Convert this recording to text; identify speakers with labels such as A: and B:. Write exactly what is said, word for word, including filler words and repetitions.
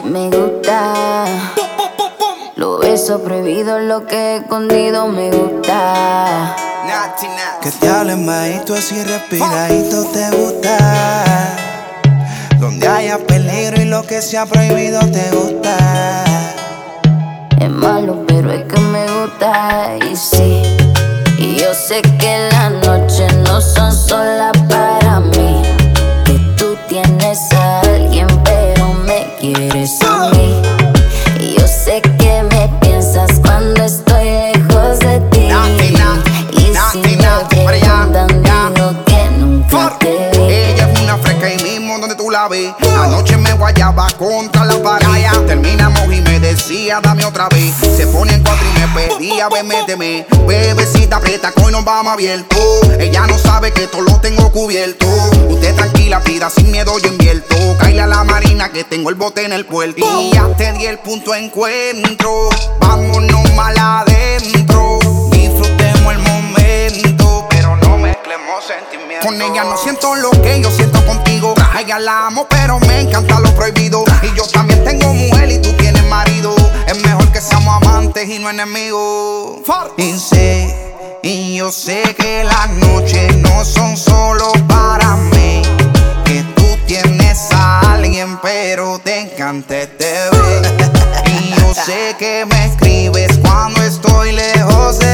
A: me gusta. Lo beso prohibido, lo que he escondido me gusta.
B: Que te hablen bajito así respiradito te gusta. Donde haya peligro y lo que sea prohibido te gusta.
A: Es malo, pero es que me gusta. Y sí, y yo sé que las noches no son solas para mí. Que tú tienes a alguien, pero me quieres a mí. Y yo sé que me piensas cuando estoy lejos de ti. Y si me preguntan, digo que nunca te vi.
B: Ella es una fresca y mismo donde tú la ves. Anoche me guayaba contra la pared. Terminamos y me decía dame otra vez. Se pone en cuatro y me pedía ve, méteme. Bebecita aprieta que hoy nos vamos abierto. Ella no sabe que todo lo tengo cubierto. Usted tranquila, pida sin miedo yo invierto. Cáile a la marina que tengo el bote en el puerto. Y ya te di el punto de encuentro. Vámonos mal adentro. Disfrutemos el momento, pero no mezclemos sentimientos. Con ella no siento lo que yo siento contigo. A ella la amo pero me encanta lo prohibido. Y yo también tengo mujer y tú tienes marido. Es mejor que seamos amantes y no enemigos. Y sé, y yo sé que las noches no son solo para mí. Que tú tienes a alguien pero te encanta este bebé. Y yo sé que me escribes cuando estoy lejos de